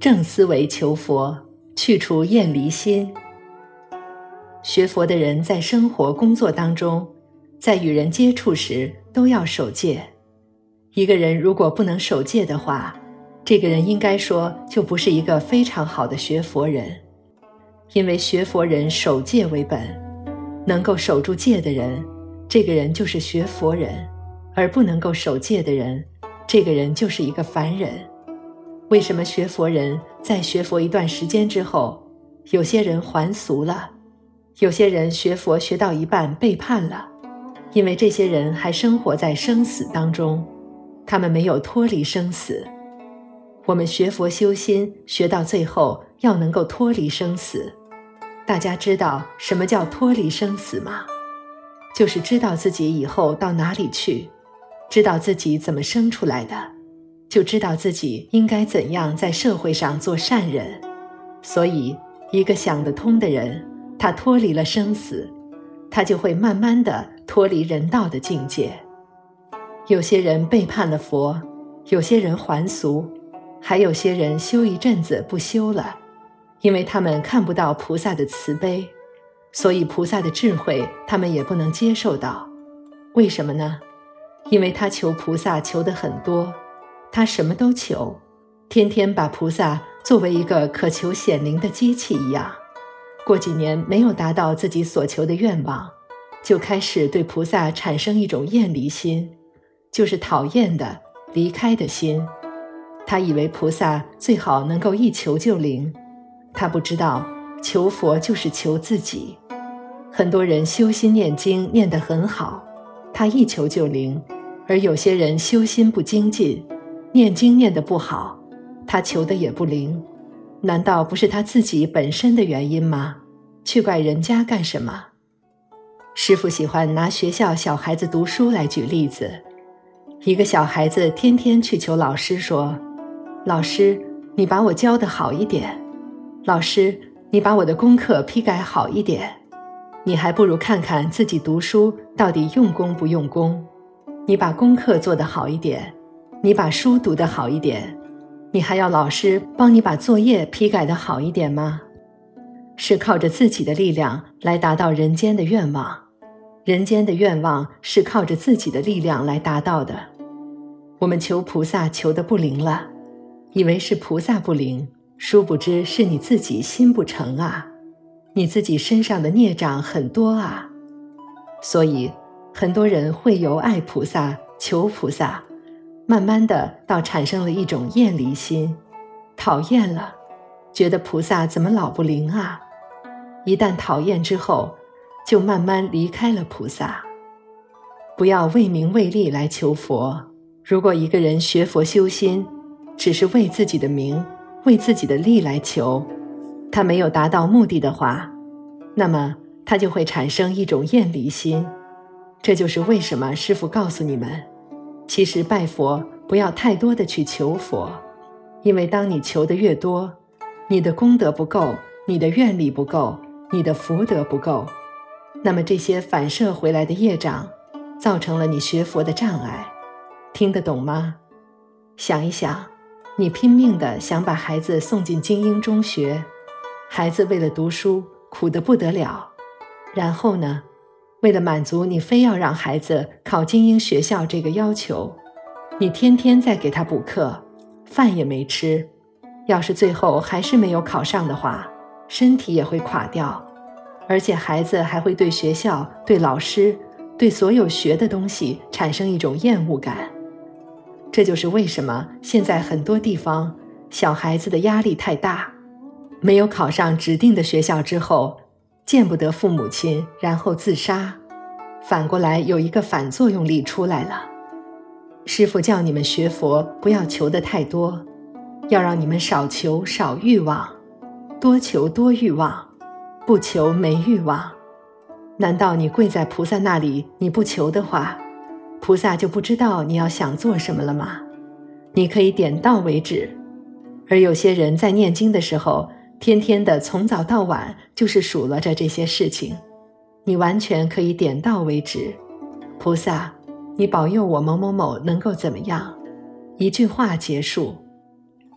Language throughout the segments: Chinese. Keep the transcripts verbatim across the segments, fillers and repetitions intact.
正思维求佛，去除厌离心。学佛的人在生活工作当中，在与人接触时都要守戒。一个人如果不能守戒的话，这个人应该说就不是一个非常好的学佛人。因为学佛人守戒为本，能够守住戒的人，这个人就是学佛人，而不能够守戒的人，这个人就是一个凡人。为什么学佛人在学佛一段时间之后，有些人还俗了，有些人学佛学到一半背叛了？因为这些人还生活在生死当中，他们没有脱离生死。我们学佛修心，学到最后要能够脱离生死。大家知道什么叫脱离生死吗？就是知道自己以后到哪里去，知道自己怎么生出来的，就知道自己应该怎样在社会上做善人。所以一个想得通的人，他脱离了生死，他就会慢慢地脱离人道的境界。有些人背叛了佛，有些人还俗，还有些人修一阵子不修了，因为他们看不到菩萨的慈悲，所以菩萨的智慧他们也不能接受到。为什么呢？因为他求菩萨求得很多，他什么都求，天天把菩萨作为一个渴求显灵的机器一样。过几年没有达到自己所求的愿望，就开始对菩萨产生一种厌离心，就是讨厌的、离开的心。他以为菩萨最好能够一求就灵，他不知道求佛就是求自己。很多人修心念经念得很好，他一求就灵，而有些人修心不精进，念经念得不好，他求的也不灵。难道不是他自己本身的原因吗？去怪人家干什么？师父喜欢拿学校小孩子读书来举例子。一个小孩子天天去求老师说，老师，你把我教得好一点，老师，你把我的功课批改好一点。你还不如看看自己读书到底用功不用功。你把功课做得好一点，你把书读得好一点，你还要老师帮你把作业批改得好一点吗？是靠着自己的力量来达到人间的愿望，人间的愿望是靠着自己的力量来达到的。我们求菩萨求得不灵了，以为是菩萨不灵，殊不知是你自己心不诚啊，你自己身上的孽障很多啊。所以很多人会由爱菩萨求菩萨，慢慢的到产生了一种厌离心，讨厌了，觉得菩萨怎么老不灵啊。一旦讨厌之后，就慢慢离开了菩萨。不要为名为利来求佛。如果一个人学佛修心，只是为自己的名，为自己的利来求，他没有达到目的的话，那么他就会产生一种厌离心。这就是为什么师父告诉你们，其实拜佛不要太多的去求佛，因为当你求的越多，你的功德不够，你的愿力不够，你的福德不够，那么这些反射回来的业障，造成了你学佛的障碍。听得懂吗？想一想，你拼命地想把孩子送进精英中学，孩子为了读书苦得不得了，然后呢，为了满足你非要让孩子考精英学校这个要求，你天天在给他补课，饭也没吃。要是最后还是没有考上的话，身体也会垮掉，而且孩子还会对学校、对老师、对所有学的东西产生一种厌恶感。这就是为什么现在很多地方小孩子的压力太大，没有考上指定的学校之后，见不得父母亲，然后自杀。反过来有一个反作用力出来了。师父叫你们学佛，不要求得太多，要让你们少求少欲望，多求多欲望，不求没欲望。难道你跪在菩萨那里，你不求的话，菩萨就不知道你要想做什么了吗？你可以点到为止。而有些人在念经的时候，天天的从早到晚就是数落着这些事情，你完全可以点到为止。菩萨，你保佑我某某某能够怎么样，一句话结束。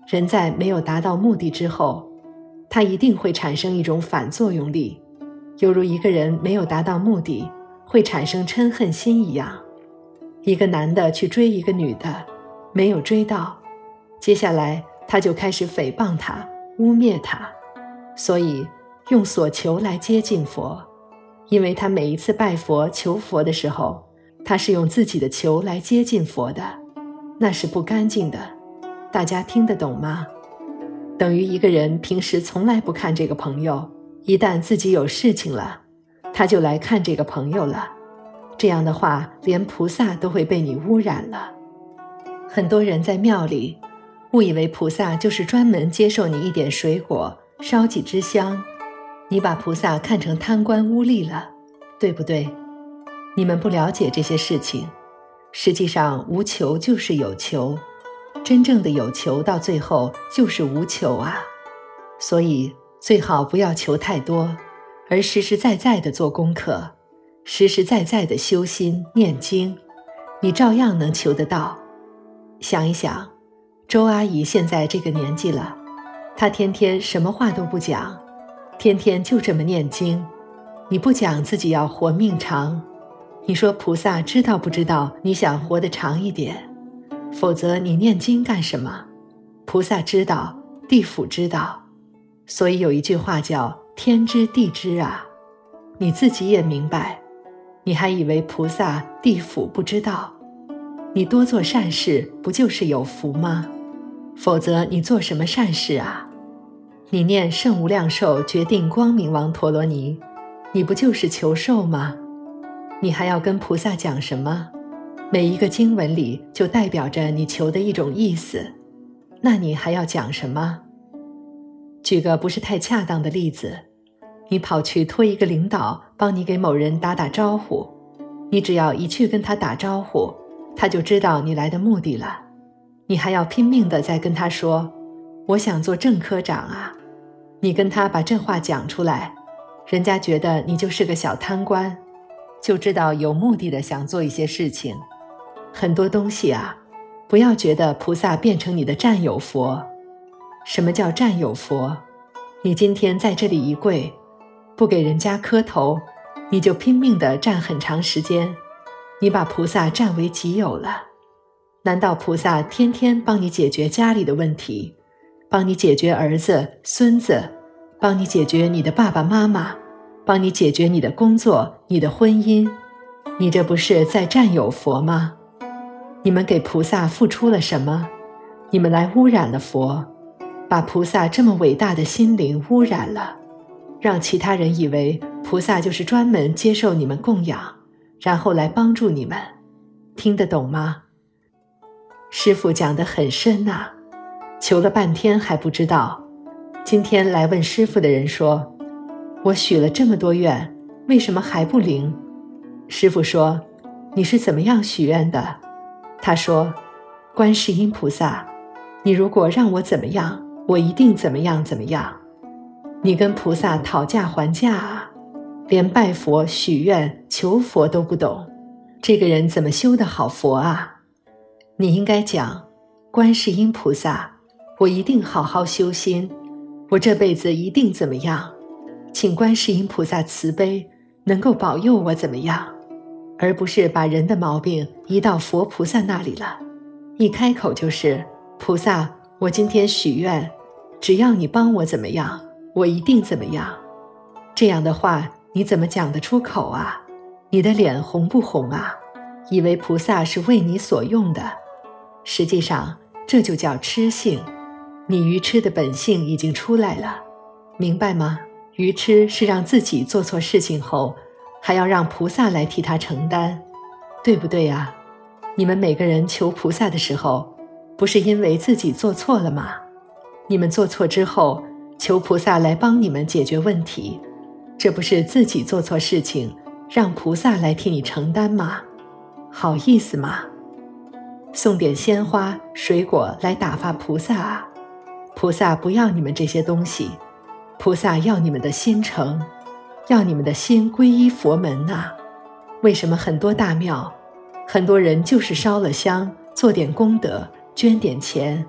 人在没有达到目的之后，它一定会产生一种反作用力，犹如一个人没有达到目的会产生嗔恨心一样。一个男的去追一个女的，没有追到，接下来他就开始诽谤她，污蔑她。所以用所求来接近佛，因为他每一次拜佛求佛的时候，他是用自己的求来接近佛的，那是不干净的。大家听得懂吗？等于一个人平时从来不看这个朋友，一旦自己有事情了，他就来看这个朋友了。这样的话，连菩萨都会被你污染了。很多人在庙里误以为菩萨就是专门接受你一点水果，烧几支香，你把菩萨看成贪官污吏了，对不对？你们不了解这些事情，实际上无求就是有求，真正的有求到最后就是无求啊。所以最好不要求太多，而实实在在的做功课，实实在在的修心念经，你照样能求得到。想一想，周阿姨现在这个年纪了，她天天什么话都不讲，天天就这么念经。你不讲自己要活命长，你说菩萨知道不知道你想活得长一点？否则你念经干什么？菩萨知道，地府知道。所以有一句话叫天知地知啊，你自己也明白，你还以为菩萨地府不知道？你多做善事不就是有福吗？否则你做什么善事啊？你念圣无量寿决定光明王陀罗尼，你不就是求寿吗？你还要跟菩萨讲什么？每一个经文里就代表着你求的一种意思，那你还要讲什么？举个不是太恰当的例子，你跑去托一个领导帮你给某人打打招呼，你只要一去跟他打招呼，他就知道你来的目的了。你还要拼命地再跟他说，我想做正科长啊。你跟他把这话讲出来，人家觉得你就是个小贪官，就知道有目的的想做一些事情。很多东西啊，不要觉得菩萨变成你的战友佛。什么叫战友佛？你今天在这里一跪，不给人家磕头，你就拼命地站很长时间，你把菩萨占为己有了。难道菩萨天天帮你解决家里的问题，帮你解决儿子、孙子，帮你解决你的爸爸妈妈，帮你解决你的工作、你的婚姻？你这不是在占有佛吗？你们给菩萨付出了什么？你们来污染了佛，把菩萨这么伟大的心灵污染了，让其他人以为菩萨就是专门接受你们供养，然后来帮助你们。听得懂吗？师父讲得很深啊，求了半天还不知道。今天来问师父的人说，我许了这么多愿，为什么还不灵？师父说，你是怎么样许愿的？他说，观世音菩萨，你如果让我怎么样，我一定怎么样怎么样。你跟菩萨讨价还价啊，连拜佛许愿求佛都不懂，这个人怎么修得好佛啊？你应该讲，观世音菩萨，我一定好好修心，我这辈子一定怎么样，请观世音菩萨慈悲，能够保佑我怎么样，而不是把人的毛病移到佛菩萨那里了。一开口就是菩萨，我今天许愿，只要你帮我怎么样，我一定怎么样。这样的话你怎么讲得出口啊？你的脸红不红啊？以为菩萨是为你所用的，实际上这就叫痴性。你愚痴的本性已经出来了，明白吗？愚痴是让自己做错事情后还要让菩萨来替他承担，对不对啊？你们每个人求菩萨的时候，不是因为自己做错了吗？你们做错之后求菩萨来帮你们解决问题，这不是自己做错事情让菩萨来替你承担吗？好意思吗？送点鲜花水果来打发菩萨啊，菩萨不要你们这些东西，菩萨要你们的心诚，要你们的心皈依佛门啊。为什么很多大庙很多人就是烧了香，做点功德，捐点钱，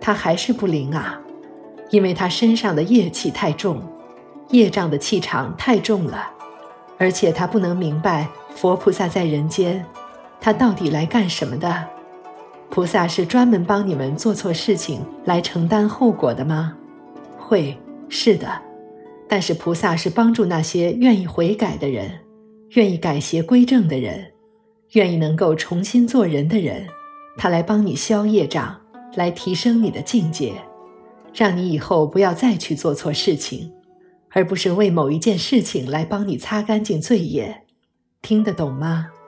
他还是不灵啊，因为他身上的业气太重，业障的气场太重了，而且他不能明白佛菩萨在人间，他到底来干什么的？菩萨是专门帮你们做错事情来承担后果的吗？会，是的，但是菩萨是帮助那些愿意悔改的人，愿意改邪归正的人，愿意能够重新做人的人，他来帮你消业障，来提升你的境界，让你以后不要再去做错事情，而不是为某一件事情来帮你擦干净罪业。听得懂吗？